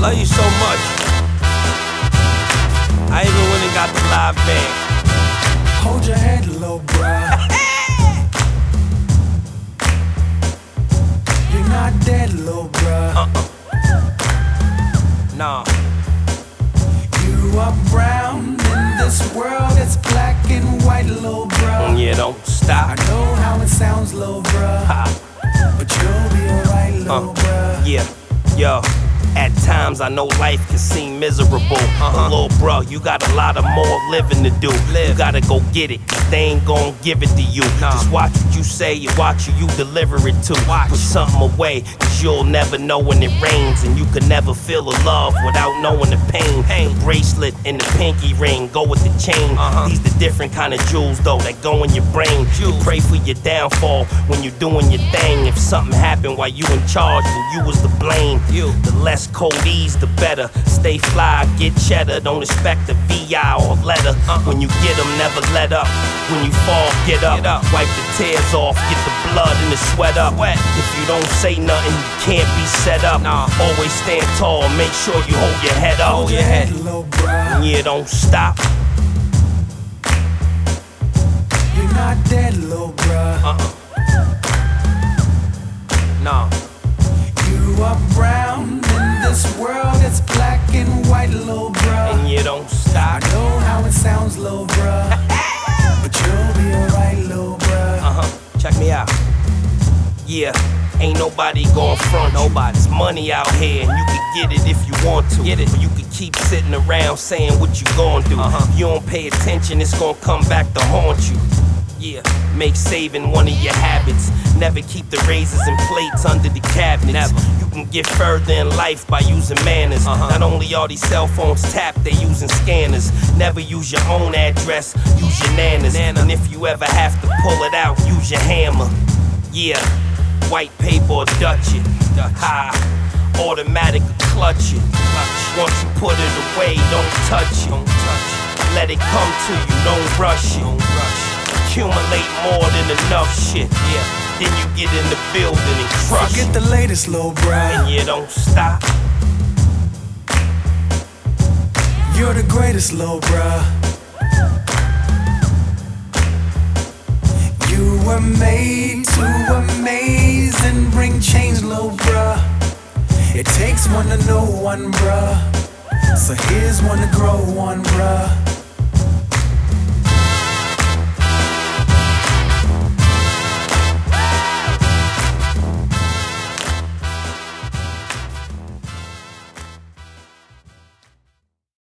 love you so much. I even went and got the live band. Hold your head low, bruh. You're not dead, little bruh. Nah. You are brown in this world, it's black and white, little bruh. Yeah, don't stop. I know how it sounds, little bruh, but you'll be alright, little bruh. Yeah, yo. At times I know life can seem miserable. But little bro, you got a lot of more living to do. You gotta go get it, cause they ain't gon' give it to you. Just watch what you say and watch who you deliver it to. Put something away, cause you'll never know when it rains. And you can never feel the love without knowing the pain. The bracelet and the pinky ring go with the chain. These the different kind of jewels though that go in your brain. You pray for your downfall when you're doing your thing. If something happened while you in charge, then you was to blame. The less codees, the better. Stay fly, get cheddar. Don't expect a VI or letter. When you get them, never let up. When you fall, get up. Wipe the tears off, get the blood and the sweat up. If you don't say nothing, you can't be set up. Always stand tall, make sure you hold your head up. Hold your head low, bruh. Yeah, don't stop. You're not dead, little bruh. Nah. You are brown in this world, it's black and white, little bruh. And you don't stop. I know how it sounds, little bruh, but you'll be alright, little bruh. Check me out. Yeah, ain't nobody gon' front. Nobody's money out here, and you can get it if you want to. Get it, or you can keep sitting around saying what you gon' do. If you don't pay attention, it's gon' come back to haunt you. Yeah, make saving one of your habits. Never keep the razors and plates under the cabinets. You can get further in life by using manners. Not only are these cell phones tapped, they using scanners. Never use your own address, use your nana's. And if you ever have to pull it out, use your hammer. Yeah, white paper or Dutch it. Automatic or clutch it. Once you put it away, don't touch it. Let it come to you, don't rush it. Accumulate more than enough shit. Then you get in the building and crush Forget it. the latest, little bruh. And you don't stop. You're the greatest, little bruh. You were made to amaze and bring change, little bruh. It takes one to know one, bruh. So here's one to grow one, bruh.